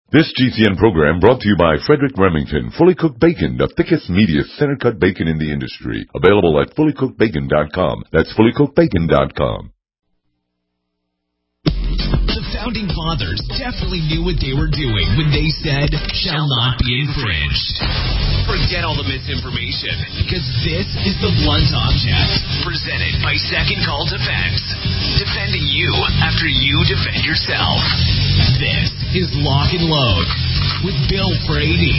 This GCN program brought to you by Frederick Remington, Fully Cooked Bacon, the thickest, meatiest, center-cut bacon in the industry. Available at fullycookedbacon.com. That's fullycookedbacon.com. The Founding Fathers definitely knew what they were doing when they said, shall not be infringed. Forget all the misinformation, because this is the Blunt Object, presented by Second Call Defense. Defending you after you defend yourself. This is Lock and Load with Bill Frady.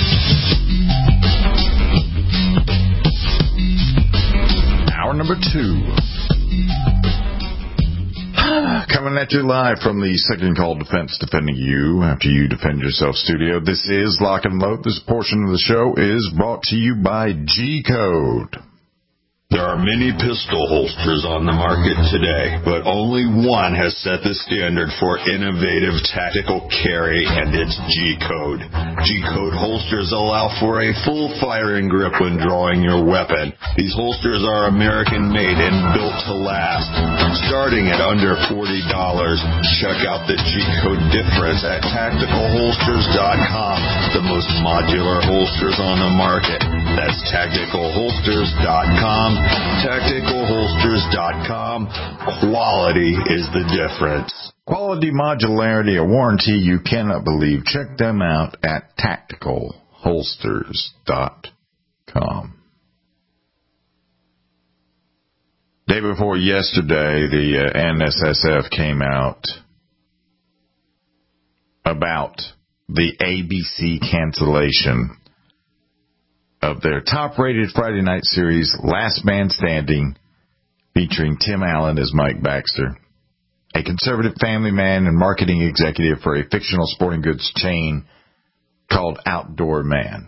Hour number 2. Coming at you live from the Second Call Defense, defending you after you defend yourself studio. This is Lock and Load. This portion of the show is brought to you by G-Code. There are many pistol holsters on the market today, but only one has set the standard for innovative tactical carry, and it's G-Code. G-Code holsters allow for a full firing grip when drawing your weapon. These holsters are American-made and built to last. Starting at under $40, check out the G-Code difference at TacticalHolsters.com, the most modular holsters on the market. That's TacticalHolsters.com. TacticalHolsters.com. Quality is the difference. Quality, modularity, a warranty you cannot believe. Check them out at TacticalHolsters.com. Day before yesterday, the NSSF came out about the ABC cancellation of their top-rated Friday night series, Last Man Standing, featuring Tim Allen as Mike Baxter, a conservative family man and marketing executive for a fictional sporting goods chain called Outdoor Man.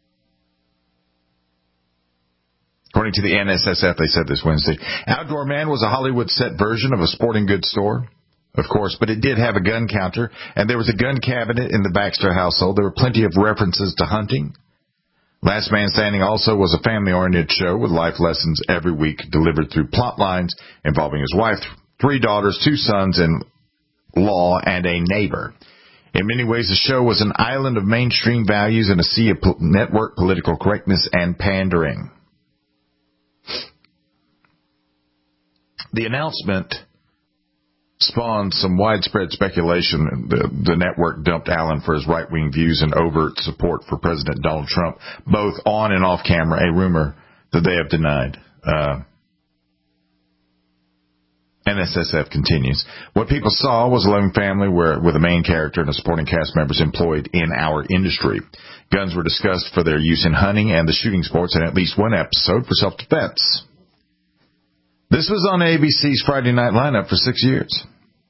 According to the NSSF, they said this Wednesday, Outdoor Man was a Hollywood-set version of a sporting goods store, of course, but it did have a gun counter, and there was a gun cabinet in the Baxter household. There were plenty of references to hunting. Last Man Standing also was a family-oriented show with life lessons every week delivered through plot lines involving his wife, 3 daughters, 2 sons-in-law, and a neighbor. In many ways, the show was an island of mainstream values in a sea of network political correctness and pandering. The announcement spawned some widespread speculation. The network dumped Allen for his right-wing views and overt support for President Donald Trump, both on and off camera, a rumor that they have denied. NSSF continues. What people saw was a loving family with a main character and a supporting cast members employed in our industry. Guns were discussed for their use in hunting and the shooting sports, and at least one episode for self-defense. This was on ABC's Friday night lineup for 6 years.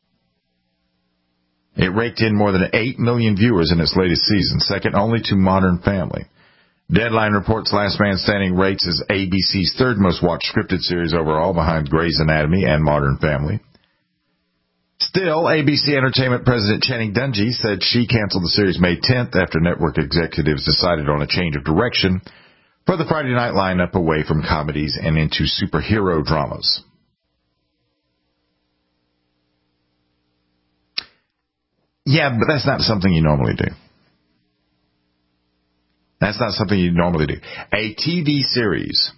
It raked in more than 8 million viewers in its latest season, second only to Modern Family. Deadline reports Last Man Standing rates as ABC's third most watched scripted series overall, behind Grey's Anatomy and Modern Family. Still, ABC Entertainment President Channing Dungey said she canceled the series May 10th after network executives decided on a change of direction for the Friday night lineup away from comedies and into superhero dramas. Yeah, but that's not something you normally do. That's not something you normally do. A TV series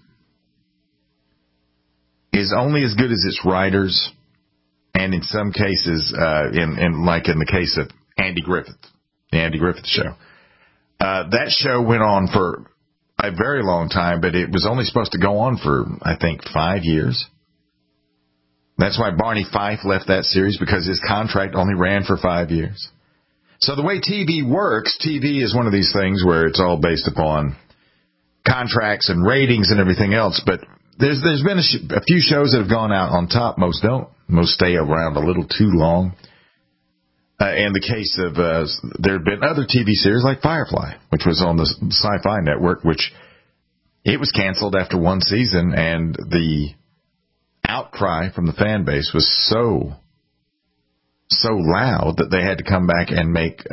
is only as good as its writers, and in some cases, like in the case of Andy Griffith, the Andy Griffith Show. That show went on for a very long time, but it was only supposed to go on for, I think, 5 years. That's why Barney Fife left that series, because his contract only ran for 5 years. So the way TV works, TV is one of these things where it's all based upon contracts and ratings and everything else, but there's been a few shows that have gone out on top. Most don't. Most stay around a little too long. In the case of, there have been other TV series like Firefly, which was on the Sci-Fi Network, which it was canceled after one season, and the outcry from the fan base was so loud that they had to come back and make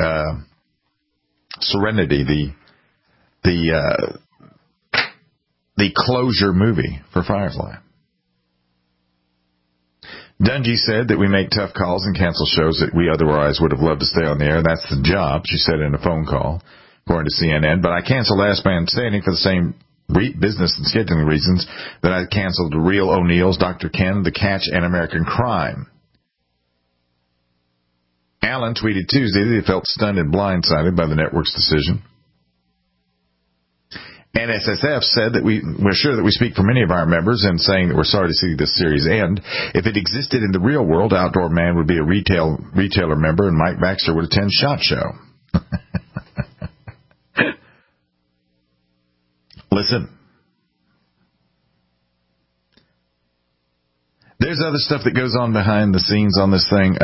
Serenity the closure movie for Firefly. Dungy said that we make tough calls and cancel shows that we otherwise would have loved to stay on the air. That's the job, she said in a phone call, according to CNN. But I canceled Last Man Standing for the same business and scheduling reasons that I canceled The Real O'Neills, Dr. Ken, The Catch, and American Crime. Allen tweeted Tuesday that he felt stunned and blindsided by the network's decision. NSSF said that we're sure that we speak for many of our members in saying that we're sorry to see this series end. If it existed in the real world, Outdoor Man would be a retailer member and Mike Baxter would attend SHOT Show. Listen, there's other stuff that goes on behind the scenes on this thing.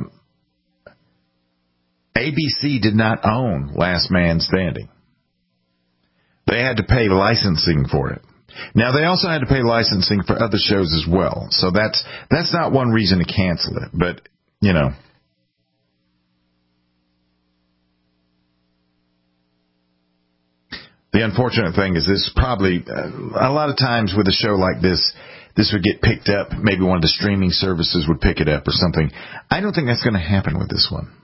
ABC did not own Last Man Standing. They had to pay licensing for it. Now, they also had to pay licensing for other shows as well. So that's not one reason to cancel it. But, you know. The unfortunate thing is this probably, a lot of times with a show like this would get picked up. Maybe one of the streaming services would pick it up or something. I don't think that's going to happen with this one.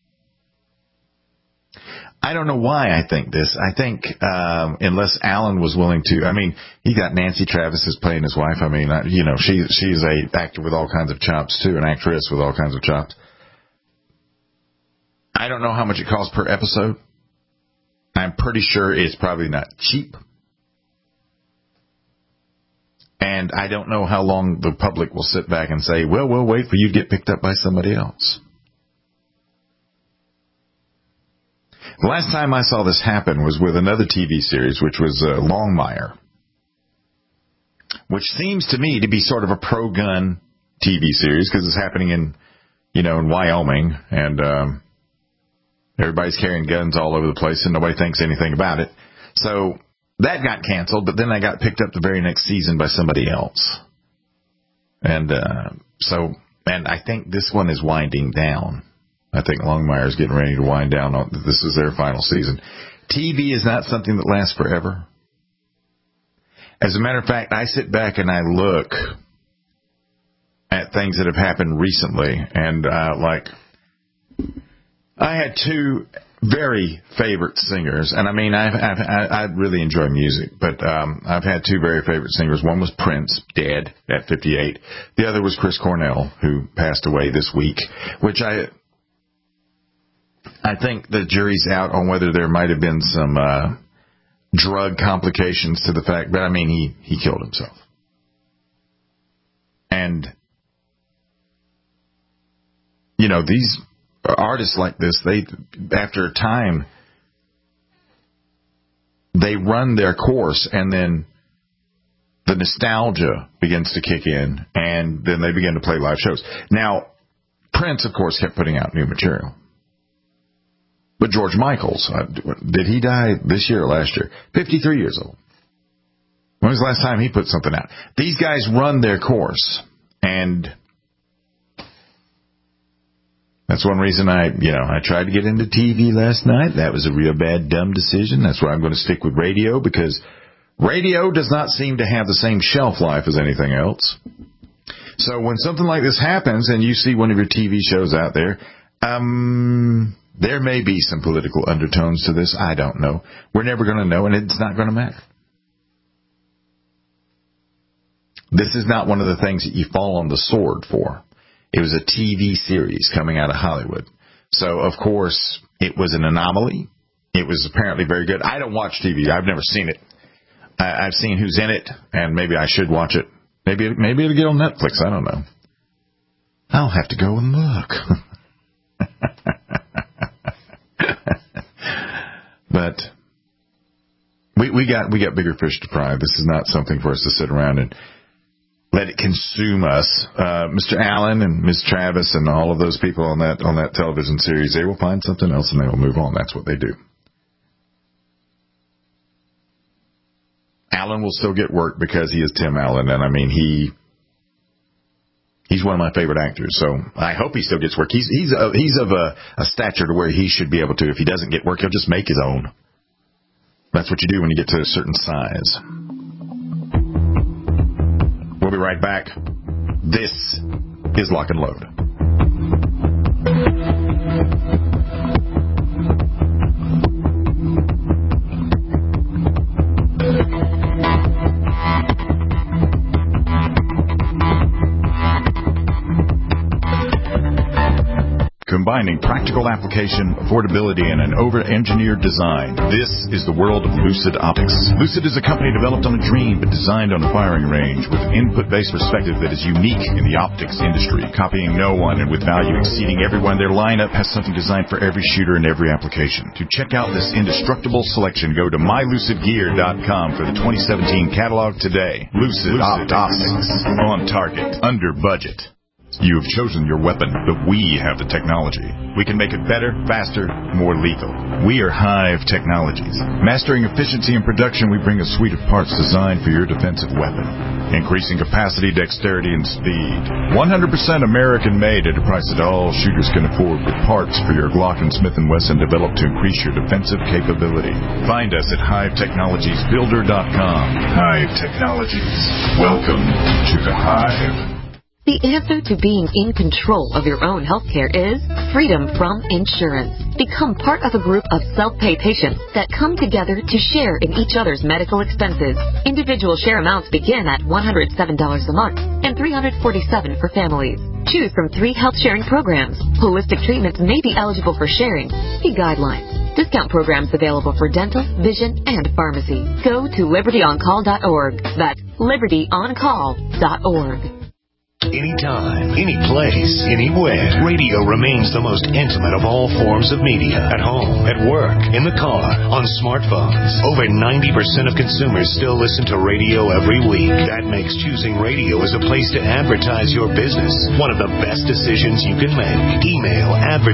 I don't know why I think this. I think unless Allen was willing to, I mean, he got Nancy Travis as playing his wife. I mean, you know, she's a actor with all kinds of chops too, an actress with all kinds of chops. I don't know how much it costs per episode. I'm pretty sure it's probably not cheap. And I don't know how long the public will sit back and say, well, we'll wait for you to get picked up by somebody else. The last time I saw this happen was with another TV series, which was Longmire, which seems to me to be sort of a pro-gun TV series because it's happening in Wyoming, and everybody's carrying guns all over the place, and nobody thinks anything about it. So that got canceled, but then I got picked up the very next season by somebody else. And and I think this one is winding down. I think Longmire's getting ready to wind down. This is their final season. TV is not something that lasts forever. As a matter of fact, I sit back and I look at things that have happened recently, and I had two very favorite singers, and I mean, I really enjoy music, but I've had two very favorite singers. One was Prince, dead at 58. The other was Chris Cornell, who passed away this week, which I think the jury's out on whether there might have been some drug complications to the fact, but I mean, he killed himself. And, you know, these artists like this, after a time, they run their course, and then the nostalgia begins to kick in, and then they begin to play live shows. Now, Prince, of course, kept putting out new material. But George Michaels, did he die this year or last year? 53 years old. When was the last time he put something out? These guys run their course, and that's one reason I tried to get into TV last night. That was a real bad, dumb decision. That's why I'm going to stick with radio, because radio does not seem to have the same shelf life as anything else. So when something like this happens and you see one of your TV shows out there, there may be some political undertones to this. I don't know. We're never going to know, and it's not going to matter. This is not one of the things that you fall on the sword for. It was a TV series coming out of Hollywood. So, of course, it was an anomaly. It was apparently very good. I don't watch TV. I've never seen it. I've seen who's in it, and maybe I should watch it. Maybe it'll get on Netflix. I don't know. I'll have to go and look. But we got bigger fish to fry. This is not something for us to sit around and let it consume us. Mr. Allen and Ms. Travis and all of those people on that television series, they will find something else and they will move on. That's what they do. Allen will still get work because he is Tim Allen, and I mean he's one of my favorite actors, so I hope he still gets work. He's of a stature to where he should be able to. If he doesn't get work, he'll just make his own. That's what you do when you get to a certain size. We'll be right back. This is Lock and Load. Combining practical application, affordability, and an over-engineered design. This is the world of Lucid Optics. Lucid is a company developed on a dream but designed on a firing range with an input-based perspective that is unique in the optics industry, copying no one and with value exceeding everyone. Their lineup has something designed for every shooter and every application. To check out this indestructible selection, go to mylucidgear.com for the 2017 catalog today. Lucid Optics. On target. Under budget. You have chosen your weapon, but we have the technology. We can make it better, faster, more lethal. We are Hive Technologies. Mastering efficiency and production, we bring a suite of parts designed for your defensive weapon. Increasing capacity, dexterity, and speed. 100% American-made at a price that all shooters can afford, with parts for your Glock and Smith & Wesson developed to increase your defensive capability. Find us at HiveTechnologiesBuilder.com. Hive Technologies. Welcome to the Hive. The answer to being in control of your own healthcare is freedom from insurance. Become part of a group of self-pay patients that come together to share in each other's medical expenses. Individual share amounts begin at $107 a month and $347 for families. Choose from 3 health-sharing programs. Holistic treatments may be eligible for sharing. See guidelines. Discount programs available for dental, vision, and pharmacy. Go to libertyoncall.org. That's libertyoncall.org. Anytime, any place, anywhere. Radio remains the most intimate of all forms of media. At home, at work, in the car, on smartphones. Over 90% of consumers still listen to radio every week. That makes choosing radio as a place to advertise your business one of the best decisions you can make. Email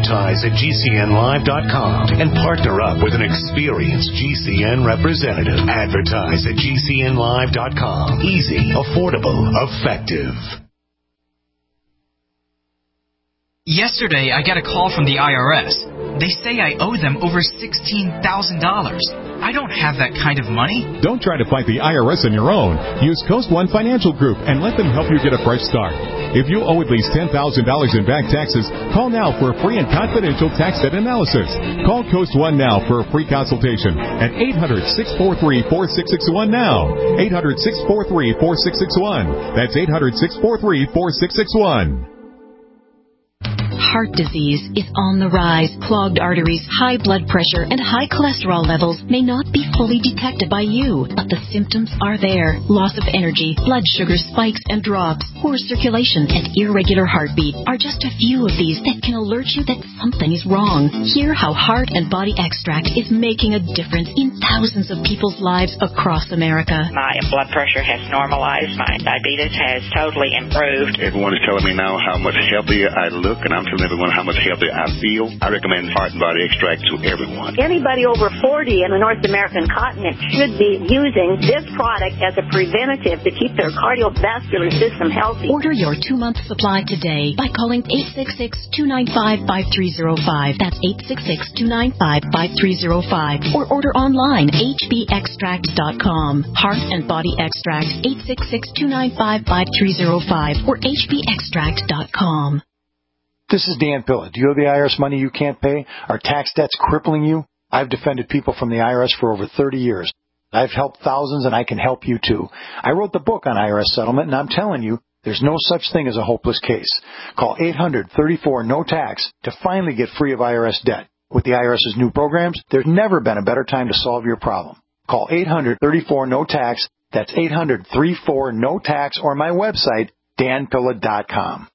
advertise@gcnlive.com and partner up with an experienced GCN representative. Advertise@gcnlive.com. Easy, affordable, effective. Yesterday, I got a call from the IRS. They say I owe them over $16,000. I don't have that kind of money. Don't try to fight the IRS on your own. Use Coast One Financial Group and let them help you get a fresh start. If you owe at least $10,000 in back taxes, call now for a free and confidential tax debt analysis. Call Coast One now for a free consultation at 800-643-4661 now. 800-643-4661. That's 800-643-4661. Heart disease is on the rise. Clogged arteries, high blood pressure, and high cholesterol levels may not be fully detected by you, but the symptoms are there. Loss of energy, blood sugar spikes and drops, poor circulation, and irregular heartbeat are just a few of these that can alert you that something is wrong. Hear how Heart and Body Extract is making a difference in thousands of people's lives across America. My blood pressure has normalized. My diabetes has totally improved. Everyone is telling me now how much healthier I look, and I'm telling everyone how much healthier I feel. I recommend Heart and Body Extract to everyone. Anybody over 40 in the North American continent should be using this product as a preventative to keep their cardiovascular system healthy. Order your 2-month supply today by calling 866-295-5305. That's 866-295-5305. Or order online, hbextract.com. Heart and Body Extract, 866-295-5305 or hbextract.com. This is Dan Pilla. Do you owe the IRS money you can't pay? Are tax debts crippling you? I've defended people from the IRS for over 30 years. I've helped thousands, and I can help you too. I wrote the book on IRS settlement, and I'm telling you, there's no such thing as a hopeless case. Call 800-34-NO-TAX to finally get free of IRS debt. With the IRS's new programs, there's never been a better time to solve your problem. Call 800-34-NO-TAX. That's 800-34-NO-TAX, or my website, danpilla.com.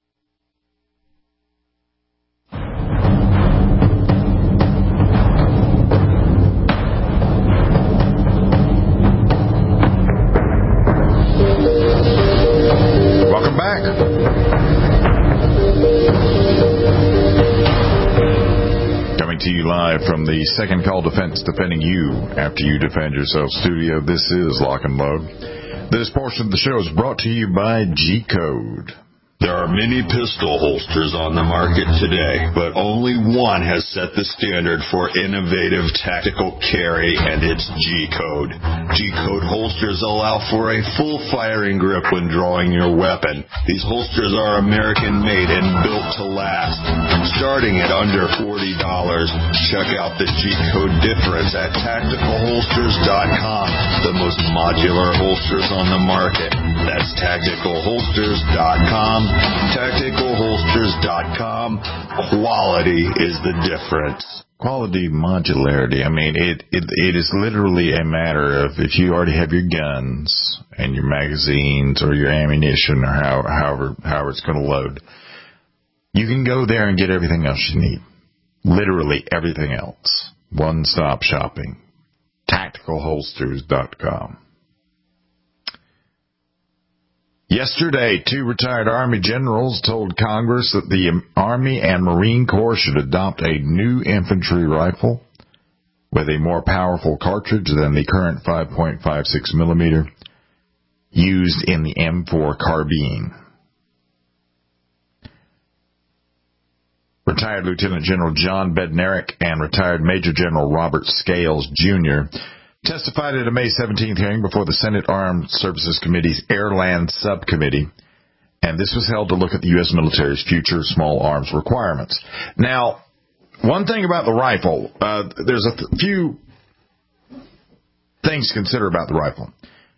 Welcome back. Coming to you live from the Second Call Defense, defending you after you defend yourself studio. This is Lock and Load. This portion of the show is brought to you by G-Code. There are many pistol holsters on the market today, but only one has set the standard for innovative tactical carry, and it's G-Code. G-Code holsters allow for a full firing grip when drawing your weapon. These holsters are American-made and built to last. Starting at under $40, check out the G-Code difference at TacticalHolsters.com, the most modular holsters on the market. That's TacticalHolsters.com. TacticalHolsters.com. Quality is the difference. Quality modularity. I mean, it is literally a matter of if you already have your guns and your magazines or your ammunition or however it's going to load, you can go there and get everything else you need. Literally everything else. One-stop shopping. TacticalHolsters.com. Yesterday, 2 retired Army generals told Congress that the Army and Marine Corps should adopt a new infantry rifle with a more powerful cartridge than the current 5.56 millimeter used in the M4 carbine. Retired Lieutenant General John Bednarik and retired Major General Robert Scales, Jr. testified at a May 17th hearing before the Senate Armed Services Committee's Air-Land Subcommittee, and this was held to look at the U.S. military's future small arms requirements. Now, one thing about the rifle, there's a few things to consider about the rifle.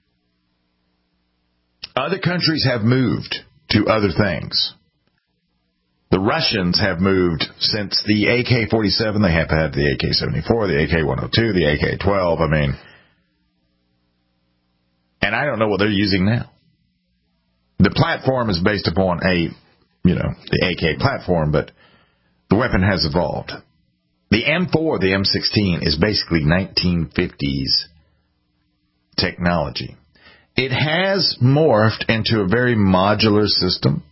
Other countries have moved to other things. The Russians have moved since the AK-47. They have had the AK-74, the AK-102, the AK-12. I mean, and I don't know what they're using now. The platform is based upon the AK platform, but the weapon has evolved. The M4, the M16, is basically 1950s technology. It has morphed into a very modular system.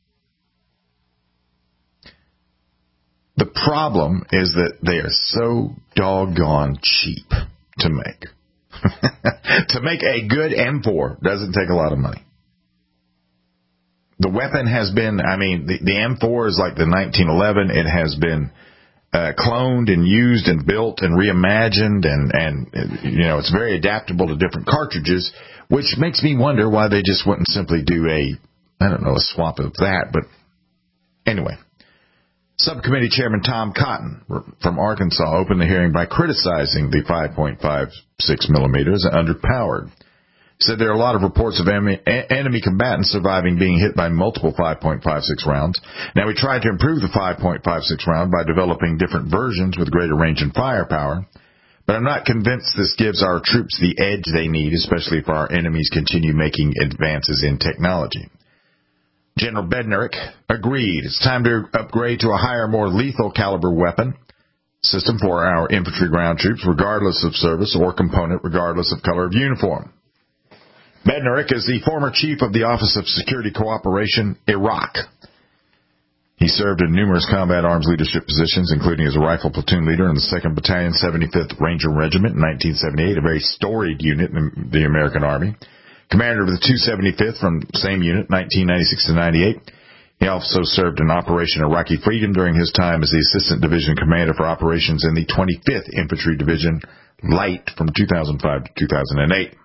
The problem is that they are so doggone cheap to make. To make a good M4 doesn't take a lot of money. The weapon has been, the M4 is like the 1911. It has been cloned and used and built and reimagined, and it's very adaptable to different cartridges, which makes me wonder why they just wouldn't simply do a swap of that. But anyway. Subcommittee Chairman Tom Cotton from Arkansas opened the hearing by criticizing the 5.56 millimeters as underpowered. He said there are a lot of reports of enemy combatants surviving being hit by multiple 5.56 rounds. Now, we tried to improve the 5.56 round by developing different versions with greater range and firepower, but I'm not convinced this gives our troops the edge they need, especially if our enemies continue making advances in technology. General Bednarik agreed it's time to upgrade to a higher, more lethal caliber weapon system for our infantry ground troops, regardless of service or component, regardless of color of uniform. Bednarik is the former chief of the Office of Security Cooperation, Iraq. He served in numerous combat arms leadership positions, including as a rifle platoon leader in the 2nd Battalion, 75th Ranger Regiment in 1978, a very storied unit in the American Army. Commander of the 275th from the same unit, 1996 to 98. He also served in Operation Iraqi Freedom during his time as the Assistant Division Commander for Operations in the 25th Infantry Division, Light, from 2005 to 2008.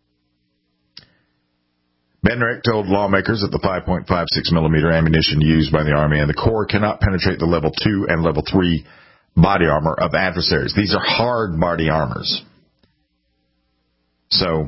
Bednarik told lawmakers that the 5.56 millimeter ammunition used by the Army and the Corps cannot penetrate the Level 2 and Level 3 body armor of adversaries. These are hard body armors. So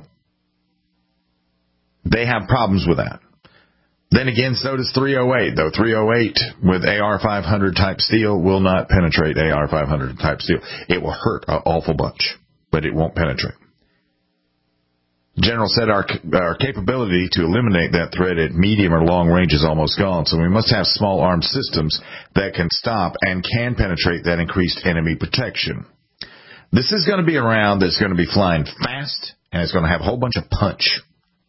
they have problems with that. Then again, so does 308, though 308 with AR-500 type steel will not penetrate AR-500 type steel. It will hurt an awful bunch, but it won't penetrate. The general said our capability to eliminate that threat at medium or long range is almost gone, so we must have small arms systems that can stop and can penetrate that increased enemy protection. This is going to be a round that's going to be flying fast, and it's going to have a whole bunch of punch.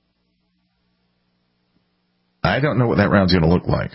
I don't know what that round's going to look like.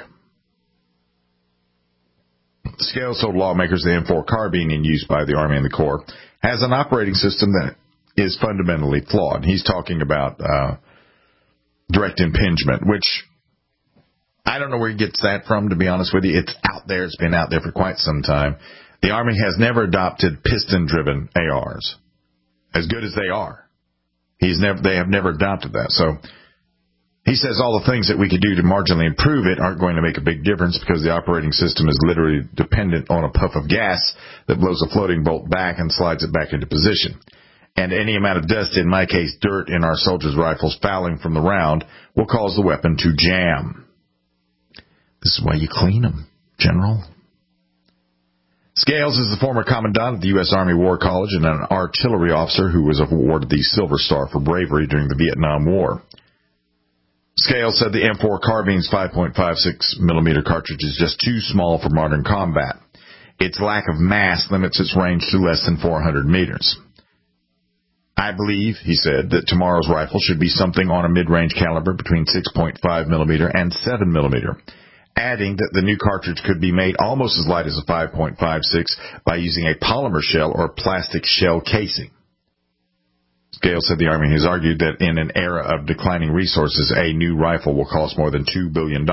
Scales told lawmakers the M4 carbine in use by the Army and the Corps has an operating system that is fundamentally flawed. He's talking about direct impingement, which I don't know where he gets that from, to be honest with you. It's out there. It's been out there for quite some time. The Army has never adopted piston-driven ARs, as good as they are. They have never adopted that. So he says all the things that we could do to marginally improve it aren't going to make a big difference because the operating system is literally dependent on a puff of gas that blows a floating bolt back and slides it back into position. And any amount of dust, in my case dirt, in our soldiers' rifles fouling from the round will cause the weapon to jam. This is why you clean them, General. Scales is the former commandant of the U.S. Army War College and an artillery officer who was awarded the Silver Star for bravery during the Vietnam War. Scales said the M4 carbine's 5.56 millimeter cartridge is just too small for modern combat. Its lack of mass limits its range to less than 400 meters. I believe, he said, that tomorrow's rifle should be something on a mid-range caliber between 6.5 millimeter and 7 millimeter. Adding that the new cartridge could be made almost as light as a 5.56 by using a polymer shell or plastic shell casing. Scales said the Army has argued that in an era of declining resources, a new rifle will cost more than $2 billion.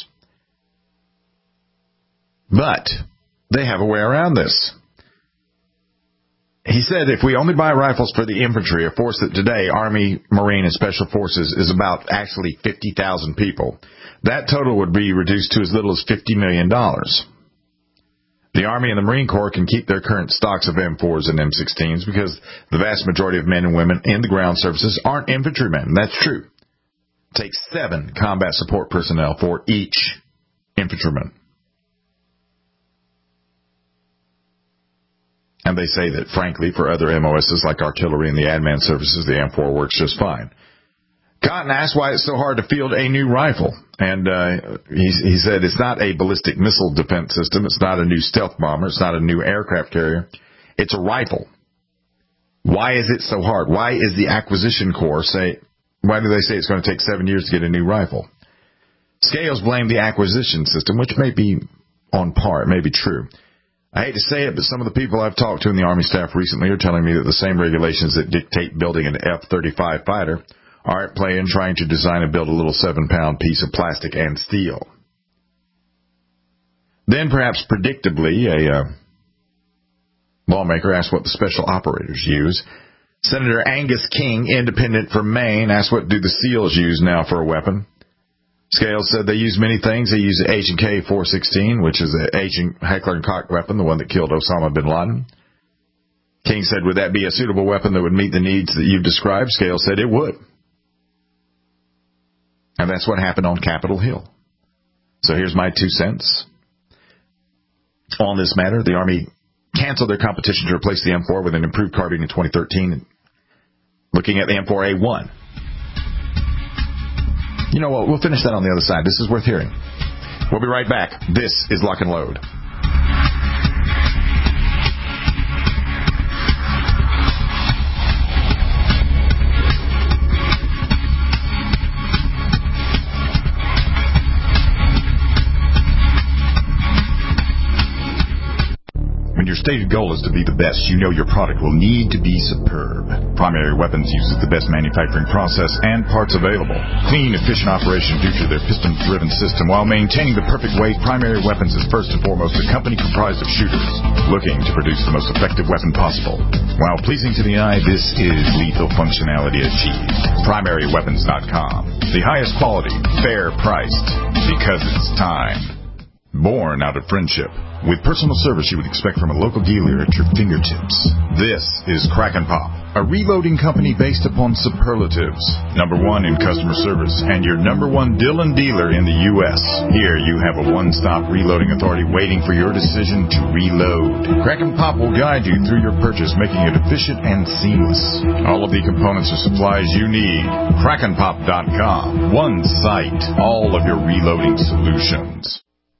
But they have a way around this. He said if we only buy rifles for the infantry, a force that today, Army, Marine, and Special Forces, is about actually 50,000 people, that total would be reduced to as little as $50 million. The Army and the Marine Corps can keep their current stocks of M4s and M16s because the vast majority of men and women in the ground services aren't infantrymen. That's true. It takes 7 combat support personnel for each infantryman. And they say that, frankly, for other MOSs like artillery and the admin services, the M4 works just fine. Cotton asked why it's so hard to field a new rifle. And he said it's not a ballistic missile defense system. It's not a new stealth bomber. It's not a new aircraft carrier. It's a rifle. Why is it so hard? Why is the acquisition corps why do they say it's going to take 7 years to get a new rifle? Scales blamed the acquisition system, which may be on par. It may be true. I hate to say it, but some of the people I've talked to in the Army staff recently are telling me that the same regulations that dictate building an F-35 fighter are at play in trying to design and build a little 7-pound piece of plastic and steel. Then, perhaps predictably, a lawmaker asked what the special operators use. Senator Angus King, independent from Maine, asked what do the SEALs use now for a weapon. Scales said they use many things. They use the H&K-416, which is the Agent Heckler & Koch weapon, the one that killed Osama bin Laden. King said, would that be a suitable weapon that would meet the needs that you've described? Scales said it would. And that's what happened on Capitol Hill. So here's my 2 cents. On this matter, the Army canceled their competition to replace the M4 with an improved carbine in 2013. Looking at the M4A1. You know what? We'll finish that on the other side. This is worth hearing. We'll be right back. This is Lock and Load. When your stated goal is to be the best, you know your product will need to be superb. Primary Weapons uses the best manufacturing process and parts available. Clean, efficient operation due to their piston-driven system. While maintaining the perfect weight, Primary Weapons is first and foremost a company comprised of shooters looking to produce the most effective weapon possible. While pleasing to the eye, this is lethal functionality achieved. PrimaryWeapons.com. The highest quality, fair priced, because it's time. Born out of friendship, with personal service you would expect from a local dealer at your fingertips. This is Crack and Pop, a reloading company based upon superlatives. #1 in customer service and your #1 Dillon dealer in the U.S. Here you have a one-stop reloading authority waiting for your decision to reload. Crack and Pop will guide you through your purchase, making it efficient and seamless. All of the components or supplies you need. CrackandPop.com. One site, all of your reloading solutions.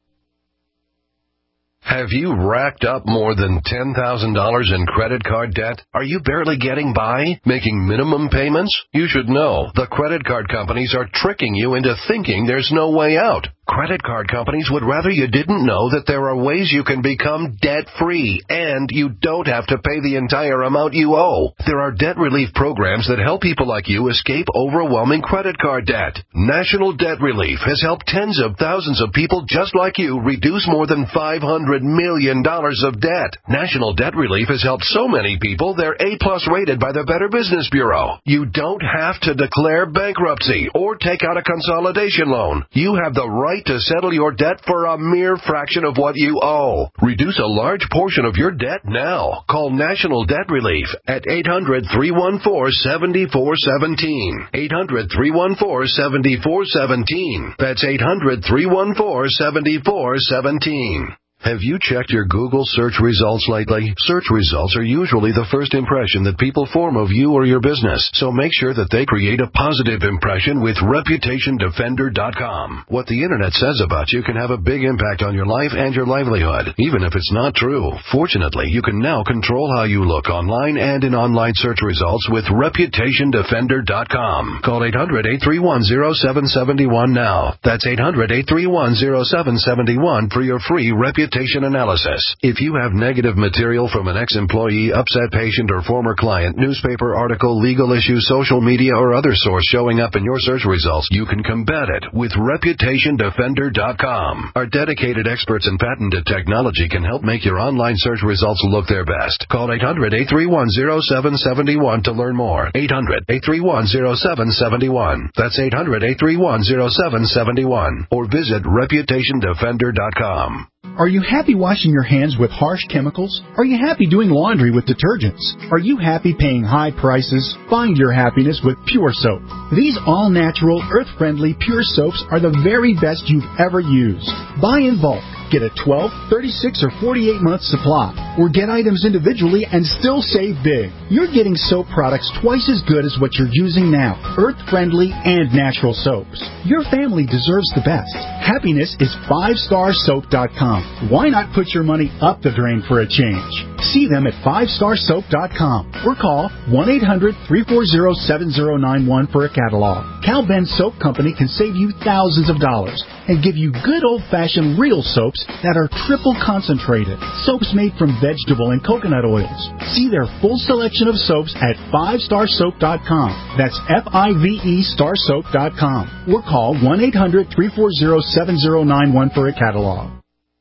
Have you racked up more than $10,000 in credit card debt? Are you barely getting by, making minimum payments? You should know the credit card companies are tricking you into thinking there's no way out. Credit card companies would rather you didn't know that there are ways you can become debt-free, and you don't have to pay the entire amount you owe. There are debt relief programs that help people like you escape overwhelming credit card debt. National Debt Relief has helped tens of thousands of people just like you reduce more than $500 million of debt. National Debt Relief has helped so many people they're A-plus rated by the Better Business Bureau. You don't have to declare bankruptcy or take out a consolidation loan. You have the right to settle your debt for a mere fraction of what you owe. Reduce a large portion of your debt now. Call National Debt Relief at 800-314-7417. 800-314-7417. That's 800-314-7417. Have you checked your Google search results lately? Search results are usually the first impression that people form of you or your business, so make sure that they create a positive impression with ReputationDefender.com. What the Internet says about you can have a big impact on your life and your livelihood, even if it's not true. Fortunately, you can now control how you look online and in online search results with ReputationDefender.com. Call 800-831-0771 now. That's 800-831-0771 for your free reputation analysis. If you have negative material from an ex-employee, upset patient, or former client, newspaper article, legal issue, social media, or other source showing up in your search results, you can combat it with ReputationDefender.com. Our dedicated experts in patented technology can help make your online search results look their best. Call 800-831-0771 to learn more. 800-831-0771. That's 800-831-0771. Or visit ReputationDefender.com. Are you happy washing your hands with harsh chemicals? Are you happy doing laundry with detergents? Are you happy paying high prices? Find your happiness with Pure Soap. These all-natural, earth-friendly Pure Soaps are the very best you've ever used. Buy in bulk. Get a 12, 36, or 48-month supply, or get items individually and still save big. You're getting soap products twice as good as what you're using now, earth-friendly and natural soaps. Your family deserves the best. Happiness is 5starsoap.com. Why not put your money up the drain for a change? See them at 5starsoap.com or call 1-800-340-7091 for a catalog. Cal Ben Soap Company can save you thousands of dollars and give you good old-fashioned real soaps that are triple concentrated. Soaps made from vegetable and coconut oils. See their full selection of soaps at 5starsoap.com. That's F-I-V-E starsoap.com. Or call 1-800-340-7091 for a catalog.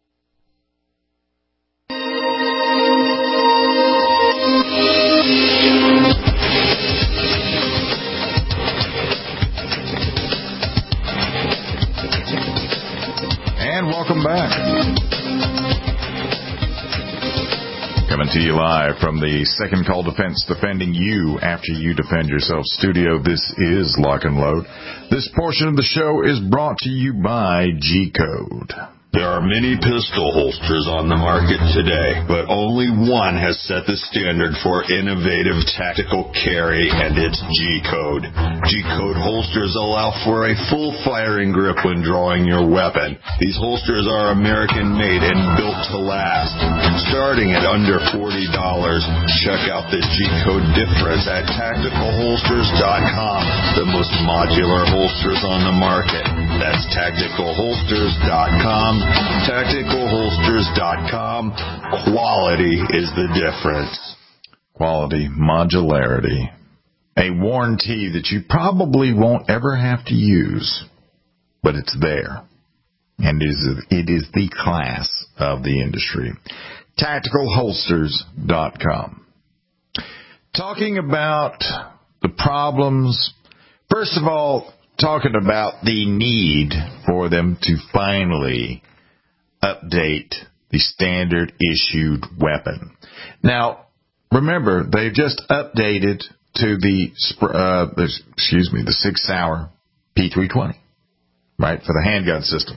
And welcome back. Coming to you live from the Second Call Defense, defending you after you defend yourself studio. This is Lock and Load. This portion of the show is brought to you by G-Code. There are many pistol holsters on the market today, but only one has set the standard for innovative tactical carry, and it's G-Code. G-Code holsters allow for a full firing grip when drawing your weapon. These holsters are American-made and built to last. Starting at under $40, check out the G-Code difference at TacticalHolsters.com, the most modular holsters on the market. That's TacticalHolsters.com. TacticalHolsters.com. Quality is the difference. Quality, modularity. A warranty that you probably won't ever have to use, but it's there. And it is the class of the industry. TacticalHolsters.com. Talking about the problems, first of all, talking about the need for them to finally update the standard issued weapon. Now, remember, they've just updated to the 6 Sauer P320, right, for the handgun system,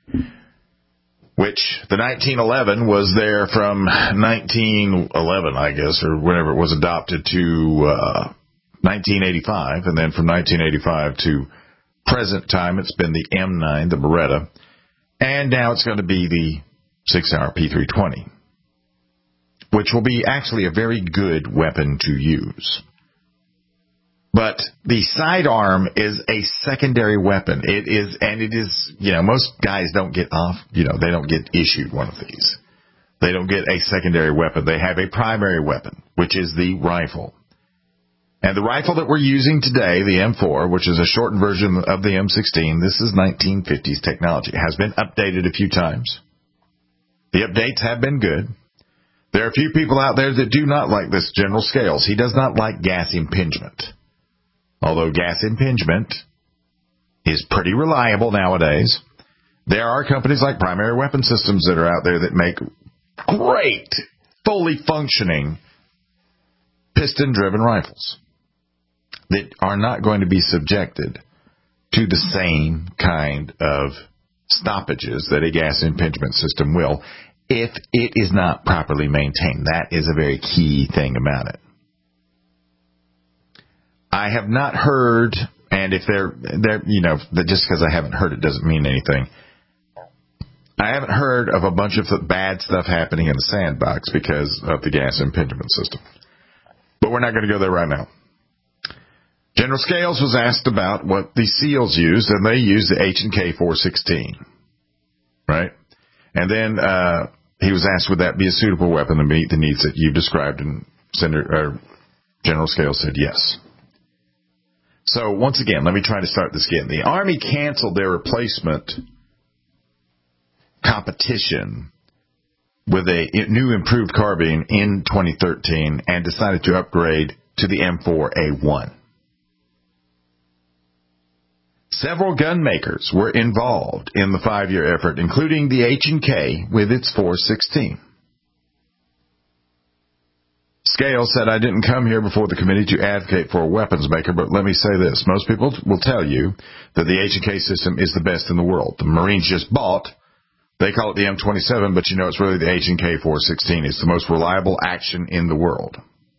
which the 1911 was there from 1911, I guess, or whenever it was adopted, to 1985, and then from 1985 to present time, it's been the M9, the Beretta, and now it's going to be the 6 Sauer P320, which will be actually a very good weapon to use. But the sidearm is a secondary weapon. It is, most guys don't get off, they don't get issued one of these. They don't get a secondary weapon. They have a primary weapon, which is the rifle. And the rifle that we're using today, the M4, which is a shortened version of the M16, this is 1950s technology. It has been updated a few times. The updates have been good. There are a few people out there that do not like this General Scales. He does not like gas impingement. Although gas impingement is pretty reliable nowadays, there are companies like Primary Weapon Systems that are out there that make great, fully functioning piston-driven rifles that are not going to be subjected to the same kind of stoppages that a gas impingement system will if it is not properly maintained. That is a very key thing about it. I have not heard, and if just because I haven't heard it doesn't mean anything. I haven't heard of a bunch of bad stuff happening in the sandbox because of the gas impingement system. But we're not going to go there right now. General Scales was asked about what the SEALs used, and they used the H&K 416. Right? And then he was asked, would that be a suitable weapon to meet the needs that you described? And General Scales said yes. So, once again, let me try to start this again. The Army canceled their replacement competition with a new improved carbine in 2013 and decided to upgrade to the M4A1. Several gun makers were involved in the 5-year effort, including the H&K with its 416. Scales said, I didn't come here before the committee to advocate for a weapons maker, but let me say this. Most people will tell you that the H&K system is the best in the world. The Marines just bought, they call it the M27, but it's really the H&K 416. It's the most reliable action in the world.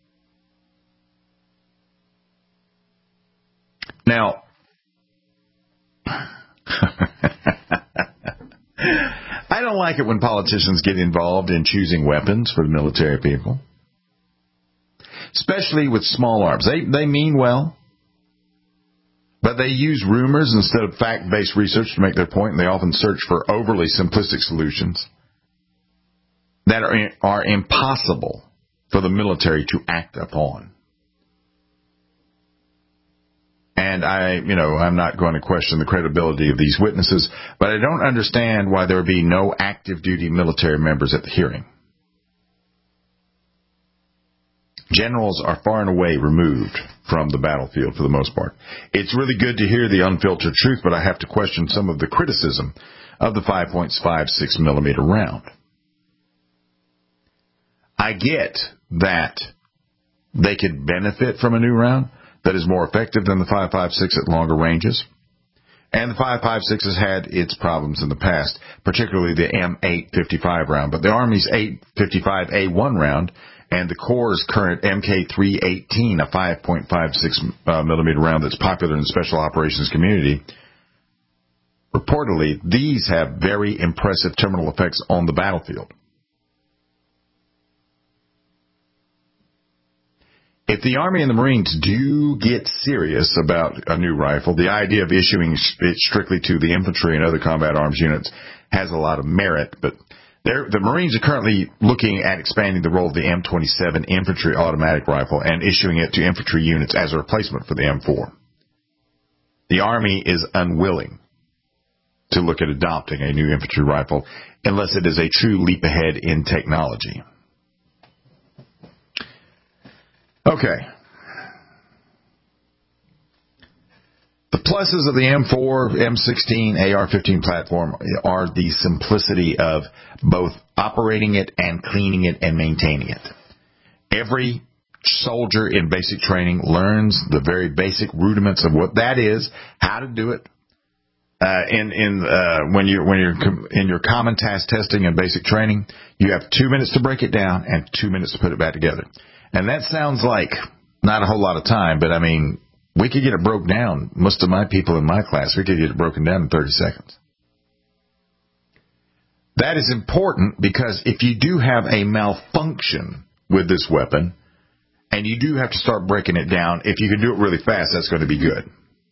Now, I don't like it when politicians get involved in choosing weapons for the military people. Especially with small arms. They mean well, but they use rumors instead of fact-based research to make their point, and they often search for overly simplistic solutions that are impossible for the military to act upon. And I'm not going to question the credibility of these witnesses, but I don't understand why there would be no active duty military members at the hearing. Generals are far and away removed from the battlefield for the most part. It's really good to hear the unfiltered truth, but I have to question some of the criticism of the 5.56 millimeter round. I get that they could benefit from a new round that is more effective than the 5.56 at longer ranges. And the 5.56 has had its problems in the past, particularly the M855 round. But the Army's 855A1 round and the Corps' current MK318, a 5.56 millimeter round that's popular in the special operations community, reportedly, these have very impressive terminal effects on the battlefield. If the Army and the Marines do get serious about a new rifle, the idea of issuing it strictly to the infantry and other combat arms units has a lot of merit, but the Marines are currently looking at expanding the role of the M27 infantry automatic rifle and issuing it to infantry units as a replacement for the M4. The Army is unwilling to look at adopting a new infantry rifle unless it is a true leap ahead in technology. Okay. The pluses of the M4, M16, AR-15 platform are the simplicity of both operating it and cleaning it and maintaining it. Every soldier in basic training learns the very basic rudiments of what that is, how to do it. When you're in your common task testing and basic training, you have 2 minutes to break it down and 2 minutes to put it back together. And that sounds like not a whole lot of time, but we could get it broke down. Most of my people in my class, we could get it broken down in 30 seconds. That is important because if you do have a malfunction with this weapon, And you do have to start breaking it down. If you can do it really fast, that's going to be good.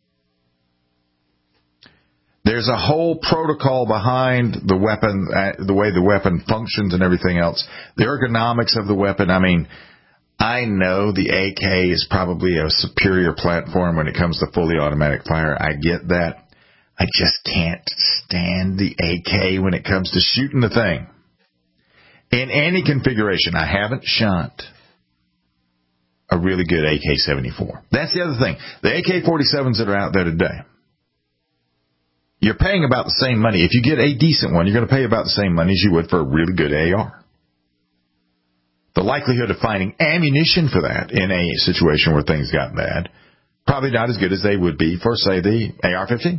There's a whole protocol behind the weapon, the way the weapon functions and everything else. The ergonomics of the weapon. I mean, I know the AK is probably a superior platform when it comes to fully automatic fire. I get that. I just can't stand the AK when it comes to shooting the thing. In any configuration, I haven't shot a really good AK-74. That's the other thing. The AK-47s that are out there today, you're paying about the same money. If you get a decent one, you're going to pay about the same money as you would for a really good AR. The likelihood of finding ammunition for that in a situation where things got bad, probably not as good as they would be for, say, the AR-15.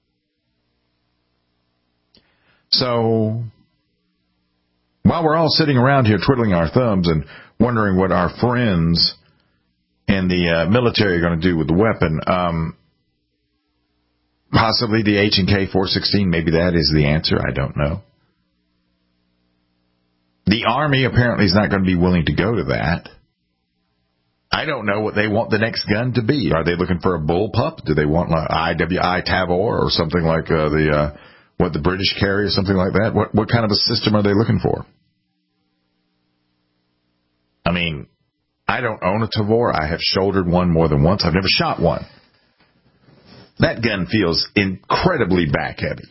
So, while we're all sitting around here twiddling our thumbs and wondering what our friends in the military are going to do with the weapon, possibly the H&K 416, maybe that is the answer. I don't know. The Army apparently is not going to be willing to go to that. I don't know what they want the next gun to be. Are they looking for a bullpup? Do they want like IWI Tavor or something like what the British carry or something like that? What kind of a system are they looking for? I mean, I don't own a Tavor. I have shouldered one more than once. I've never shot one. That gun feels incredibly back-heavy.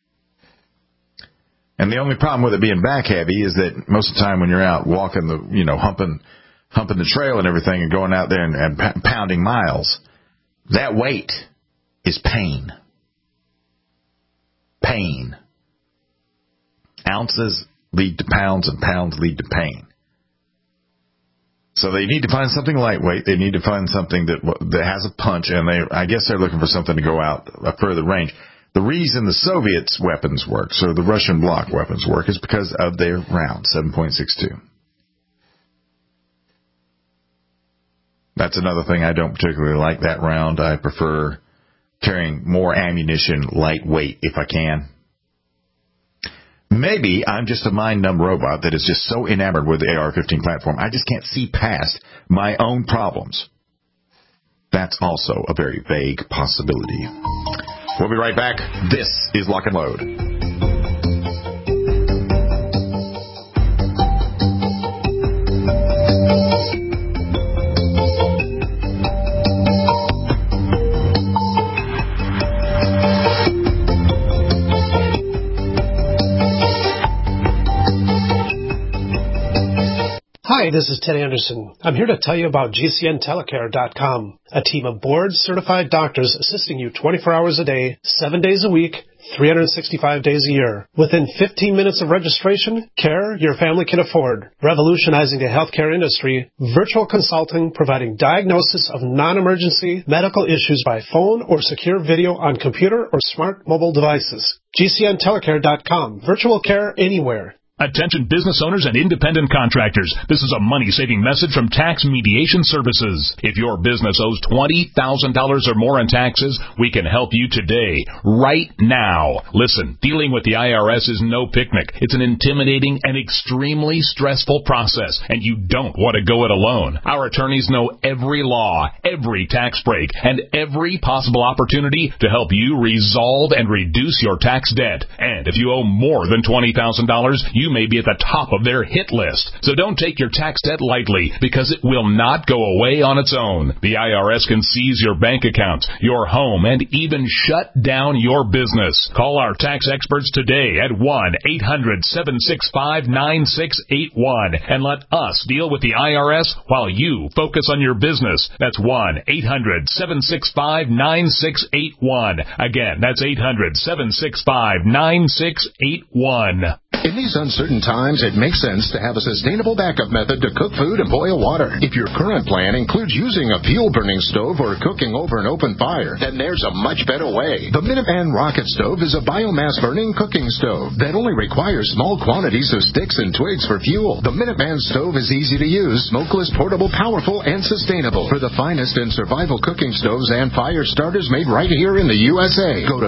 And the only problem with it being back-heavy is that most of the time when you're out walking humping the trail and everything and going out there and pounding miles, that weight is pain. Pain. Ounces lead to pounds and pounds lead to pain. So they need to find something lightweight. They need to find something that has a punch, and I guess they're looking for something to go out a further range. The reason the Soviets' weapons work, so the Russian bloc weapons work, is because of their round, 7.62. That's another thing I don't particularly like, that round. I prefer carrying more ammunition lightweight if I can. Maybe I'm just a mind-numb robot that is just so enamored with the AR-15 platform, I just can't see past my own problems. That's also a very vague possibility. We'll be right back. This is Lock and Load. Hi, this is Ted Anderson. I'm here to tell you about GCNtelecare.com, a team of board-certified doctors assisting you 24 hours a day, 7 days a week, 365 days a year. Within 15 minutes of registration, care your family can afford. Revolutionizing the healthcare industry, virtual consulting providing diagnosis of non-emergency medical issues by phone or secure video on computer or smart mobile devices. GCNtelecare.com. Virtual care anywhere. Attention business owners and independent contractors. This is a money-saving message from Tax Mediation Services. If your business owes $20,000 or more in taxes, we can help you today, right now. Listen, dealing with the IRS is no picnic. It's an intimidating and extremely stressful process, and you don't want to go it alone. Our attorneys know every law, every tax break, and every possible opportunity to help you resolve and reduce your tax debt. And if you owe more than $20,000, you may be at the top of their hit list. So don't take your tax debt lightly, because it will not go away on its own. The IRS can seize your bank accounts, your home, and even shut down your business. Call our tax experts today at 1-800-765-9681 and let us deal with the IRS while you focus on your business. That's 1-800-765-9681. Again, that's 800-765-9681. In these uncertain times, it makes sense to have a sustainable backup method to cook food and boil water. If your current plan includes using a fuel-burning stove or cooking over an open fire, then there's a much better way. The Minuteman Rocket Stove is a biomass-burning cooking stove that only requires small quantities of sticks and twigs for fuel. The Minuteman Stove is easy to use, smokeless, portable, powerful, and sustainable. For the finest in survival cooking stoves and fire starters made right here in the USA, go to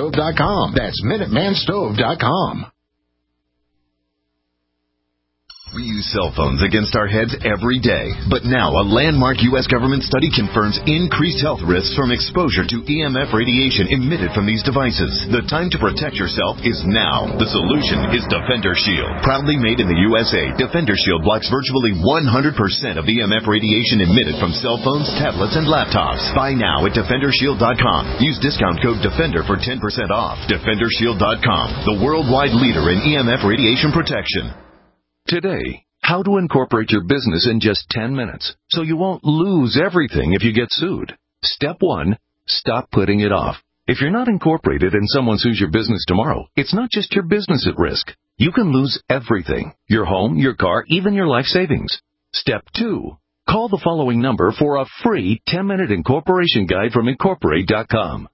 MinutemanStove.com. That's MinutemanStove.com. We use cell phones against our heads every day. But now a landmark U.S. government study confirms increased health risks from exposure to EMF radiation emitted from these devices. The time to protect yourself is now. The solution is Defender Shield. Proudly made in the USA, Defender Shield blocks virtually 100% of EMF radiation emitted from cell phones, tablets, and laptops. Buy now at DefenderShield.com. Use discount code DEFENDER for 10% off. DefenderShield.com, the worldwide leader in EMF radiation protection. Today, how to incorporate your business in just 10 minutes so you won't lose everything if you get sued. Step 1, stop putting it off. If you're not incorporated and someone sues your business tomorrow, it's not just your business at risk. You can lose everything: your home, your car, even your life savings. Step 2, call the following number for a free 10-minute incorporation guide from Incorporate.com.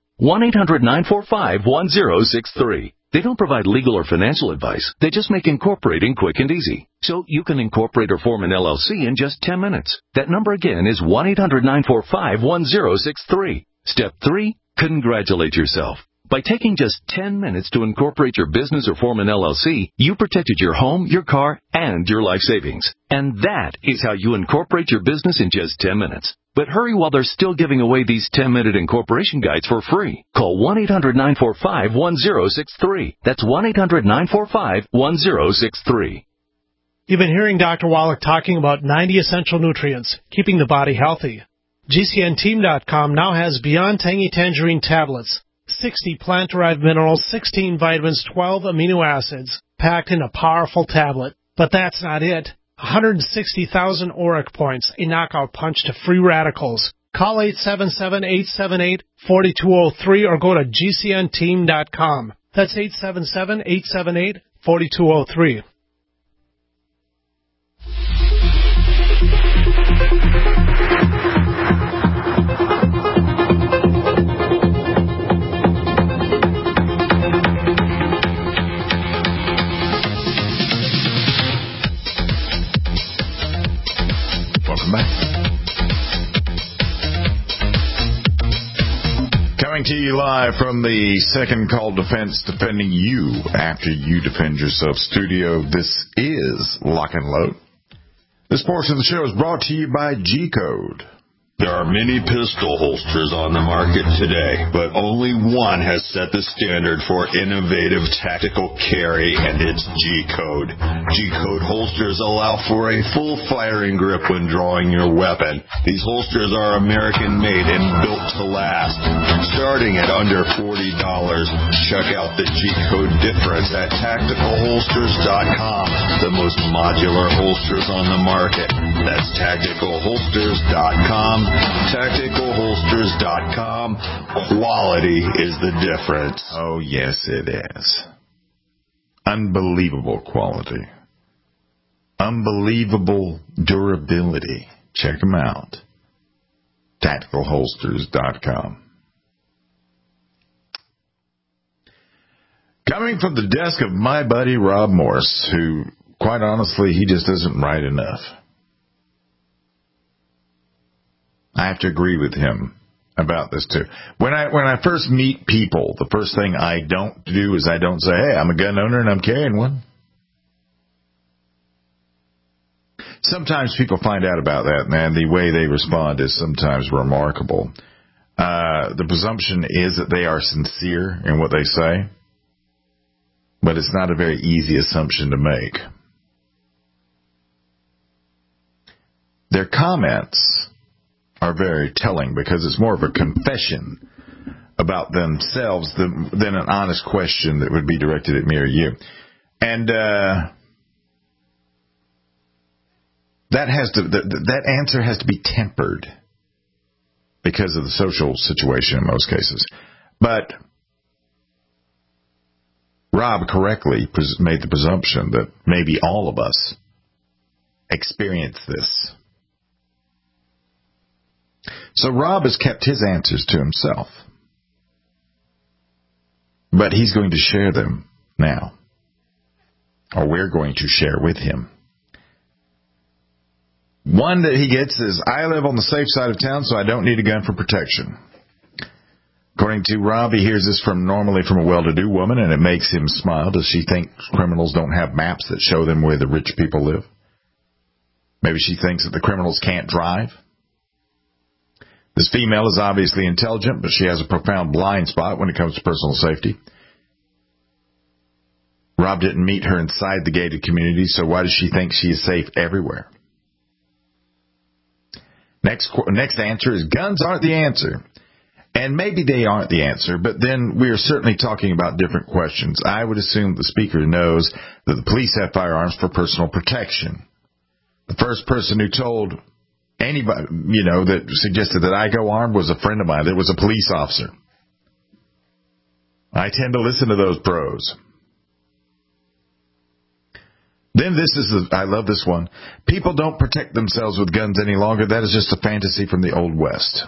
1-800-945-1063. They don't provide legal or financial advice. They just make incorporating quick and easy. So you can incorporate or form an LLC in just 10 minutes. That number again is 1-800-945-1063. Step 3, congratulate yourself. By taking just 10 minutes to incorporate your business or form an LLC, you protected your home, your car, and your life savings. And that is how you incorporate your business in just 10 minutes. But hurry while they're still giving away these 10-minute incorporation guides for free. Call 1-800-945-1063. That's 1-800-945-1063. You've been hearing Dr. Wallach talking about 90 essential nutrients, keeping the body healthy. GCNteam.com now has Beyond Tangy Tangerine tablets, 60 plant-derived minerals, 16 vitamins, 12 amino acids, packed in a powerful tablet. But that's not it. 160,000 auric points, a knockout punch to free radicals. Call 877-878-4203 or go to GCNteam.com. That's 877-878-4203. Coming to you live from the Second Call Defense, defending you after you defend yourself studio. This is Lock and Load. This portion of the show is brought to you by G-Code. There are many pistol holsters on the market today, but only one has set the standard for innovative tactical carry, and it's G-Code. G-Code holsters allow for a full firing grip when drawing your weapon. These holsters are American-made and built to last. Starting at under $40, check out the G-Code difference at TacticalHolsters.com, the most modular holsters on the market. That's TacticalHolsters.com. TacticalHolsters.com. Quality is the difference. Oh, yes, it is. Unbelievable quality. Unbelievable durability. Check them out. TacticalHolsters.com. Coming from the desk of my buddy Rob Morse, who, quite honestly, he just doesn't write enough. I have to agree with him about this too. When I first meet people, the first thing I don't do is I don't say, "Hey, I'm a gun owner and I'm carrying one." Sometimes people find out about that, man. The way they respond is sometimes remarkable. The presumption is that they are sincere in what they say, but it's not a very easy assumption to make. Their comments are very telling because it's more of a confession about themselves than an honest question that would be directed at me or you. And that answer has to be tempered because of the social situation in most cases. But Rob correctly made the presumption that maybe all of us experience this. So Rob has kept his answers to himself. But he's going to share them now. Or we're going to share with him. One that he gets is, "I live on the safe side of town, so I don't need a gun for protection." According to Rob, he hears this normally from a well-to-do woman, and it makes him smile. Does she think criminals don't have maps that show them where the rich people live? Maybe she thinks that the criminals can't drive. This female is obviously intelligent, but she has a profound blind spot when it comes to personal safety. Rob didn't meet her inside the gated community, so why does she think she is safe everywhere? Next answer is guns aren't the answer. And maybe they aren't the answer, but then we are certainly talking about different questions. I would assume the speaker knows that the police have firearms for personal protection. The first person who told anybody, that suggested that I go armed was a friend of mine that was a police officer. I tend to listen to those pros. Then I love this one. People don't protect themselves with guns any longer. That is just a fantasy from the Old West.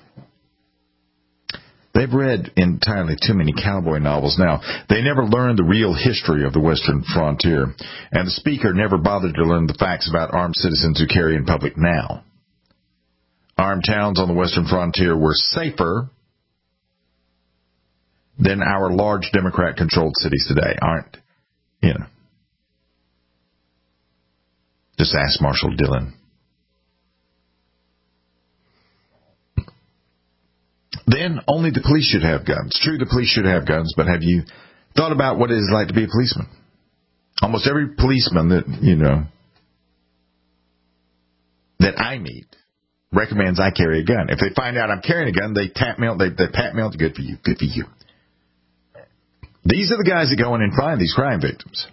They've read entirely too many cowboy novels now. They never learned the real history of the Western frontier. And the speaker never bothered to learn the facts about armed citizens who carry in public now. Armed towns on the Western frontier were safer than our large Democrat-controlled cities today. Aren't. Just ask Marshall Dillon. Then only the police should have guns. True, the police should have guns, but have you thought about what it is like to be a policeman? Almost every policeman that I meet recommends I carry a gun. If they find out I'm carrying a gun, they tap me on, they pat me on. Good for you. Good for you. These are the guys that go in and find these crime victims.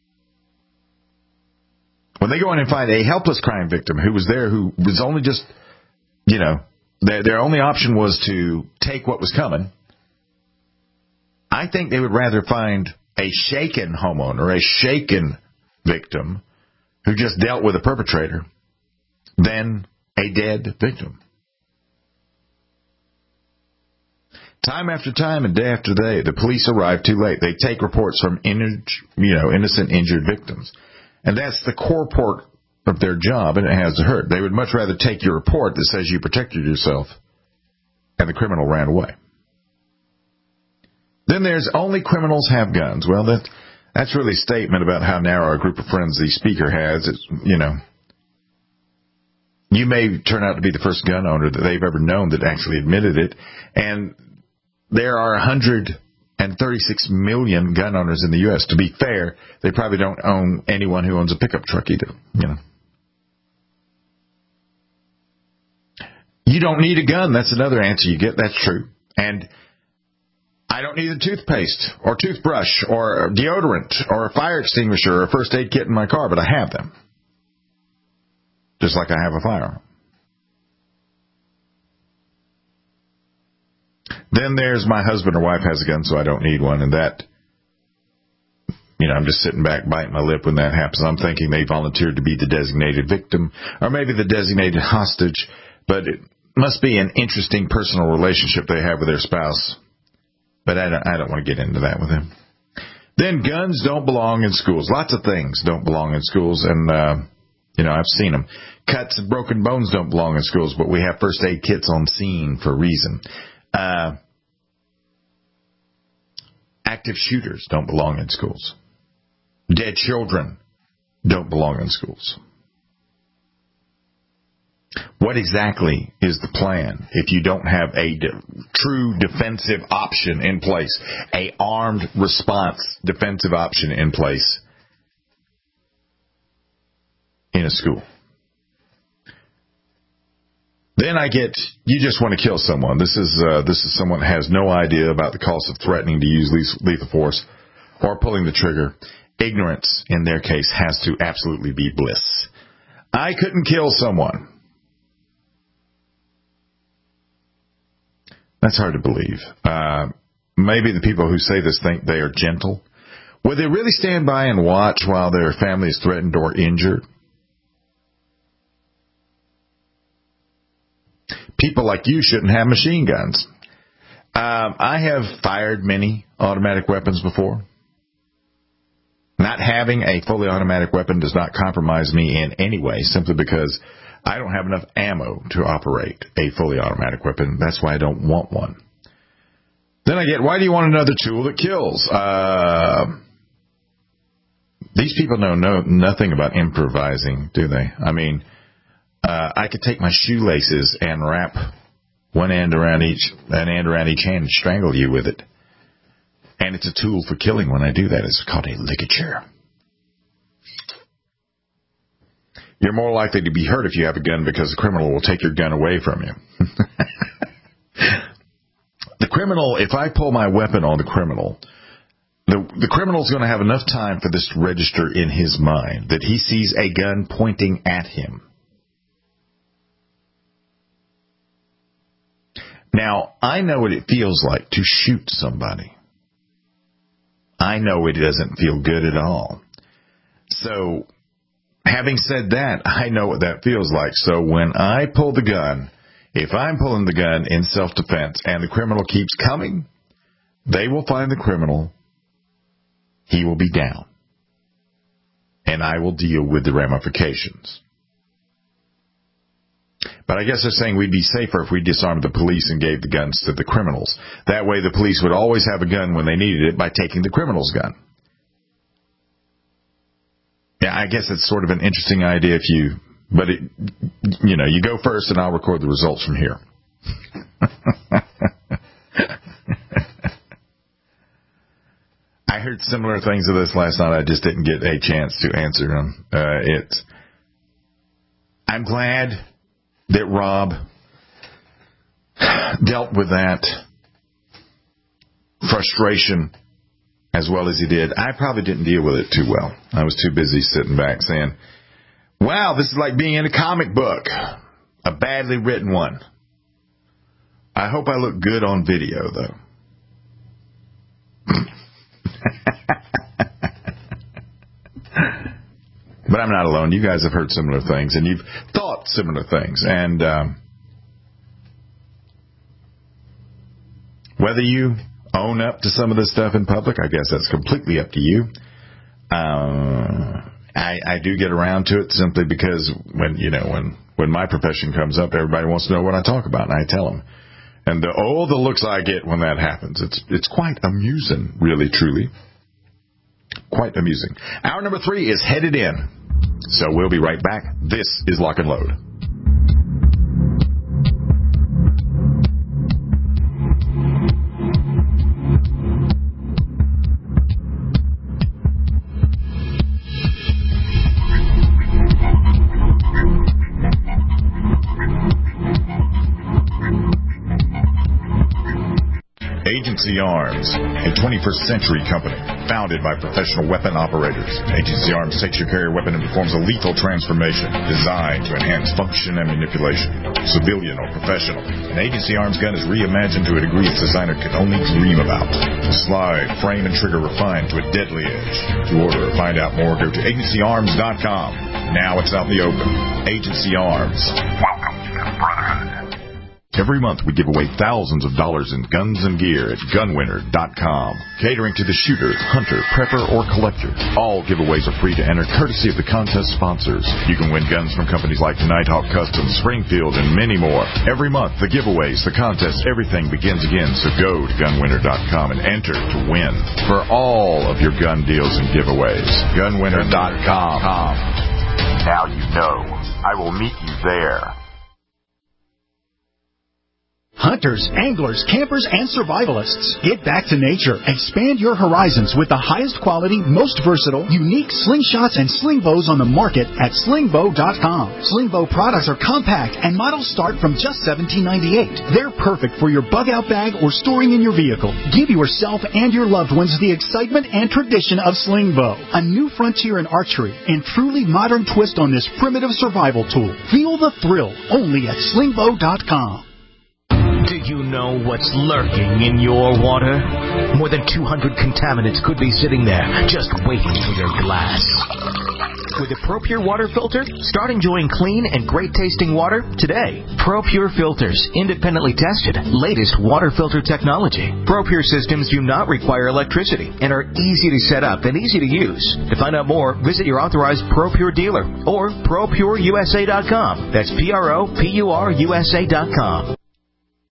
When they go in and find a helpless crime victim who was there, who was only just, their only option was to take what was coming, I think they would rather find a shaken homeowner, a shaken victim who just dealt with a perpetrator than a dead victim. Time after time and day after day, the police arrive too late. They take reports from innocent injured victims. And that's the core part of their job, and it has to hurt. They would much rather take your report that says you protected yourself and the criminal ran away. Then there's only criminals have guns. Well, that's really a statement about how narrow a group of friends the speaker has. You may turn out to be the first gun owner that they've ever known that actually admitted it. And there are 136 million gun owners in the U.S. To be fair, they probably don't own anyone who owns a pickup truck either. You don't need a gun. That's another answer you get. That's true. And I don't need a toothpaste or toothbrush or deodorant or a fire extinguisher or a first aid kit in my car, but I have them. Just like I have a firearm. Then there's my husband or wife has a gun, so I don't need one. And that, I'm just sitting back biting my lip when that happens. I'm thinking they volunteered to be the designated victim or maybe the designated hostage, but it must be an interesting personal relationship they have with their spouse. But I don't want to get into that with them. Then guns don't belong in schools. Lots of things don't belong in schools, and I've seen them. Cuts and broken bones don't belong in schools, but we have first aid kits on scene for a reason. Active shooters don't belong in schools. Dead children don't belong in schools. What exactly is the plan if you don't have a true defensive option in place, a armed response defensive option in place in a school? Then I get, you just want to kill someone. This is someone that has no idea about the cost of threatening to use lethal force or pulling the trigger. Ignorance, in their case, has to absolutely be bliss. I couldn't kill someone. That's hard to believe. Maybe the people who say this think they are gentle. Would they really stand by and watch while their family is threatened or injured? People like you shouldn't have machine guns. I have fired many automatic weapons before. Not having a fully automatic weapon does not compromise me in any way, simply because I don't have enough ammo to operate a fully automatic weapon. That's why I don't want one. Then I get, why do you want another tool that kills? These people know nothing about improvising, do they? I mean, I could take my shoelaces and wrap an end around each hand and strangle you with it. And it's a tool for killing when I do that. It's called a ligature. You're more likely to be hurt if you have a gun because the criminal will take your gun away from you. The criminal, if I pull my weapon on the criminal, the criminal's going to have enough time for this to register in his mind that he sees a gun pointing at him. Now, I know what it feels like to shoot somebody. I know it doesn't feel good at all. So, having said that, I know what that feels like. So when I pull the gun, if I'm pulling the gun in self-defense and the criminal keeps coming, they will find the criminal. He will be down. And I will deal with the ramifications. But I guess they're saying we'd be safer if we disarmed the police and gave the guns to the criminals. That way the police would always have a gun when they needed it by taking the criminal's gun. Yeah, I guess it's sort of an interesting idea you go first and I'll record the results from here. I heard similar things to this last night. I just didn't get a chance to answer them. I'm glad that Rob dealt with that frustration as well as he did. I probably didn't deal with it too well. I was too busy sitting back saying, wow, this is like being in a comic book, a badly written one. I hope I look good on video, though. But I'm not alone. You guys have heard similar things, and you've thought similar things. And whether you own up to some of this stuff in public, I guess that's completely up to you. I do get around to it simply because when my profession comes up, everybody wants to know what I talk about, and I tell them. And the looks I get when that happens, it's quite amusing, really, truly. Quite amusing. Hour number 3 is headed in. So we'll be right back. This is Lock and Load. Agency Arms, a 21st century company founded by professional weapon operators. Agency Arms takes your carrier weapon and performs a lethal transformation designed to enhance function and manipulation, civilian or professional. An Agency Arms gun is reimagined to a degree its designer could only dream about. The slide, frame, and trigger refined to a deadly edge. To order or find out more, go to agencyarms.com. Now it's out in the open. Agency Arms. Welcome to the Brotherhood. Every month we give away thousands of dollars in guns and gear at gunwinner.com. Catering to the shooter, hunter, prepper, or collector. All giveaways are free to enter courtesy of the contest sponsors. You can win guns from companies like Nighthawk Customs, Springfield, and many more. Every month, the giveaways, the contests, everything begins again. So go to gunwinner.com and enter to win for all of your gun deals and giveaways. Gunwinner.com. Now you know. I will meet you there. Hunters, anglers, campers, and survivalists. Get back to nature. Expand your horizons with the highest quality, most versatile, unique slingshots and sling bows on the market at slingbow.com. Slingbow products are compact and models start from just $17.98. They're perfect for your bug-out bag or storing in your vehicle. Give yourself and your loved ones the excitement and tradition of Slingbow, a new frontier in archery and truly modern twist on this primitive survival tool. Feel the thrill only at slingbow.com. Do you know what's lurking in your water? More than 200 contaminants could be sitting there, just waiting for your glass. With a ProPure water filter, start enjoying clean and great-tasting water today. ProPure filters, independently tested, latest water filter technology. ProPure systems do not require electricity and are easy to set up and easy to use. To find out more, visit your authorized ProPure dealer or ProPureUSA.com. That's ProPureUSA.com.